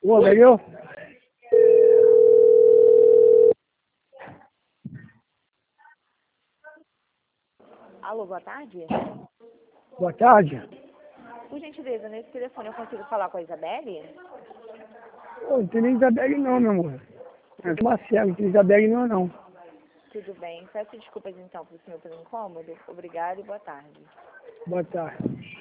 Pô, valeu? Alô, boa tarde. Boa tarde. Por gentileza, nesse telefone eu consigo falar com a Isabelle? Pô, não tem nem Isabelle não, meu amor. É Marcelo, não tem Isabelle não. Tudo bem. Peço desculpas então pro senhor pelo incômodo. Obrigada e boa tarde. Boa tarde.